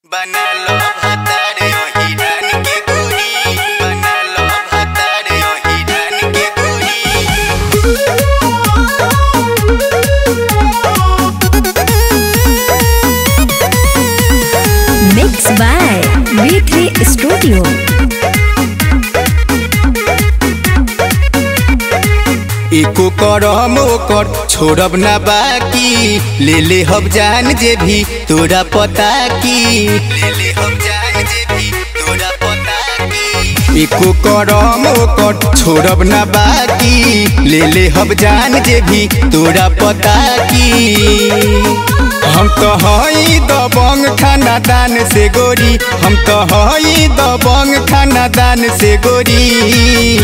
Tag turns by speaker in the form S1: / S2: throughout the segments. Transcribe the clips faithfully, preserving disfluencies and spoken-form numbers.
S1: बना लो भतारे ओही रान के गोरी, बना लो भतारे ओही रान के
S2: गोरी। Mixed by V three Studio।
S1: एको करम ओकर छोड़ब ना बाकी, ले ले हम जान जे भी तोरा पता की, ले ले हम जान जे भी तोरा पता की। एको करम ओकर छोड़ब ना बाकी, ले ले हम जान जे भी तोरा पता की। हम तो हई दबंग खाना दान से गोरी, हम तो हई दबंग खाना दान से गोरी।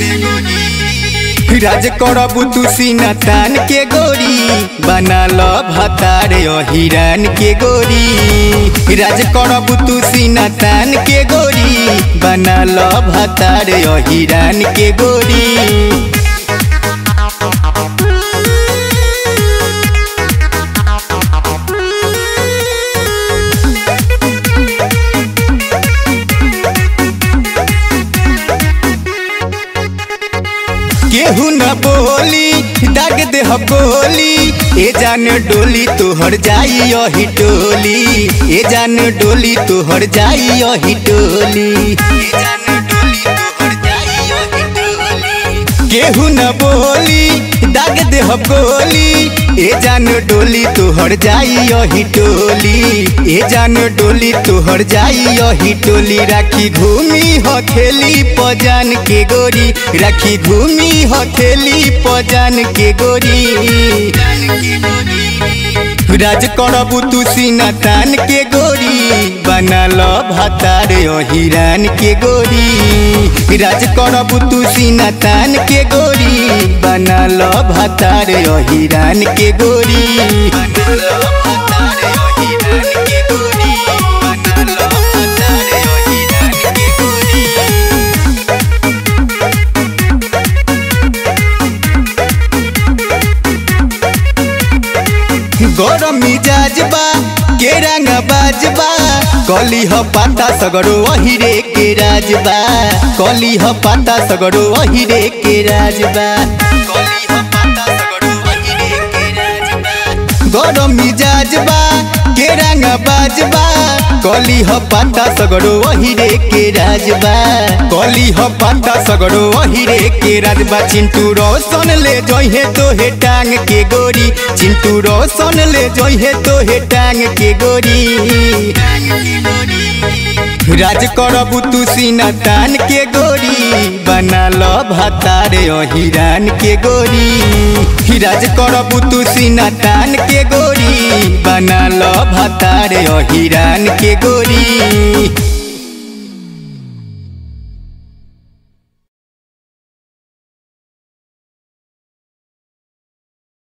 S1: राज करबू तू सीना तान के गोरी, बना लो भतारे ओही रान के गोरी। राज करबू तू सीना तान के गोरी, बना लो भतारे ओही रान के गोरी। केहू न बोली दाग दे गोली, ए जान डोली तोहर जाई यही टोली, ए जान डोली तोहर जाई यही टोली, ए जान डोली तोहर जाई यही टोली। केहू न बोली दाग दे गोली, ए जान डोली तोहर जाई यही टोली, ए जान डोली तोहर जाई यही टोली। राखी घूमी हो खेली पजान के गोरी, राखी घूमी हो खेली पजान के गोरी। राज करबू तू सीना तान के गोरी, बना लो भतारे ओही रान के गोरी। राज करबू तू सीना तान के गोरी, बना लो भतारे ओही रान के गोरी। बना लो भतारे ओही रान के गोरी, बना लो भतारे ओही रान के गोरी। गरम मिजाज बा के रंग बाजबा, कली ह पाता सगरो वही रे के राजबा, कली ह पाता सगरो वही रे के राजबा, कली ह पाता सगरो वही रे के राजबा। गरम मिजाज बा के रंग बाजबा, कली ह पाता सगरो वही रे के राजबा, कली ह पाता सगरो वही रे के राजबा। चिंटू रोशन ले जइहे तोहे टांग के गोरी, चिंटू रोशन ले जइहे तोहे टांग के गोरी। राज करबू तू सीना तान के गोरी, बना लो भतारे ओही रान के गोरी। राज करबू तू सीना तान के गोरी, बना लो भतारे ओही रान के गोरी।